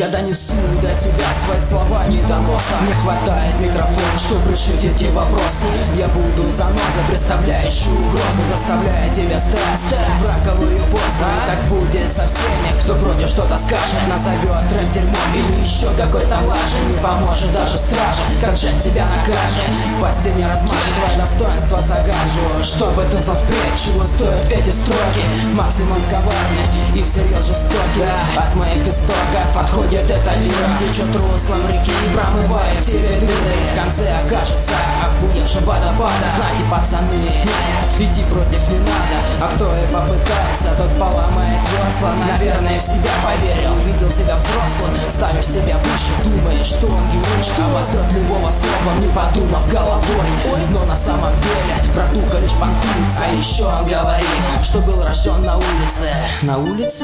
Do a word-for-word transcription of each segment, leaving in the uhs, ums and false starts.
Я донесу до тебя свои слова не до носа. Не хватает микрофона, чтобы решить эти вопросы. Я буду занозой, представляющий угрозы, заставляя тебя стать браковую позу. И так будет со всеми, кто против что-то скажет, назовет рэп дерьмом или еще какой-то лажи. Не поможет даже стража, как же тебя накажет. Пасти не размажет, твое достоинство загажу. Чтобы ты знал впредь, чего стоят эти строки. Максимум коварный и всерьез жестокий. От моих истоков отходит эта лира, течет руслом реки и промывает тебе дыры. В конце окажется охуевшим водопада. Знаете, пацаны, идти против не надо. А кто и попытается, тот поломает весла. Наверное, в себя поверил, видел себя взрослым. Ставишь себя выше, думаешь, что он герой, что обосрет любого слова, не подумав головой. Но на самом деле братуха лишь понтуется. А еще он говорит, что был рожден на улице. На улице?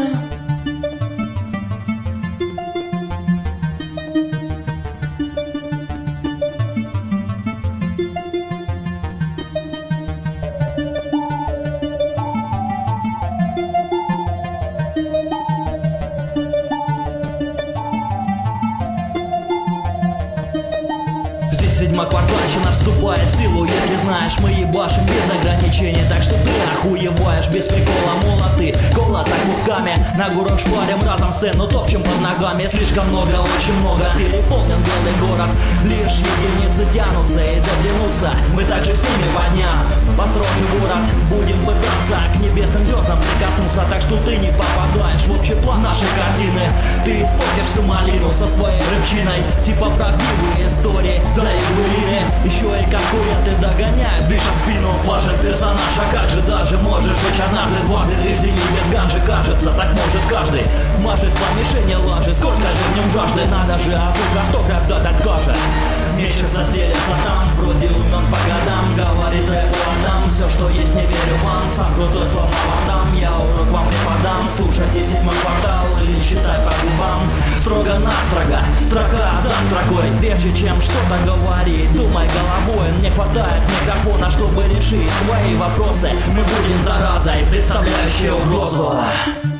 Седьмая квартальщина вступает в силу, если знаешь, мы ебашим без ограничений. Так что ты охуеваешь без прикола, молоты, кола так кусками. На гору шпарим разом сцену, топчем под ногами. Слишком много, очень много, переполнен белый город. Лишь единицы тянутся и дотянутся. Мы также с ними подням, построже город. Будем пытаться к небесным звездам прикоснуться. Так что ты не попадаешь в общий план нашей картины. Ты испортишь всю малину со своей рыбчиной. Типа правдивые истории, да и были. Еще и конкуренты догоняют, дышат в спину. Плашет персонаж, а как же даже можешь жечь однажды, дважды ты зими без ганжи, кажется, так может каждый. Мажет по мишени лажи, сколько же в нем жажды. Надо же, а тут автограф дать откажет. Мечется, стелется там, вроде умен по годам. Говорит рэп отдам, все что есть не верю вам. Сам крутой словно вам дам, я урок вам преподам. Слушайте седьмой квартал или считай по губам. Строго-настрого, строка за строкой, прежде чем что-то говорить, думай головой. Не хватает микрофона, чтобы решить свои вопросы. Мы будем заразой, представляющей угрозу.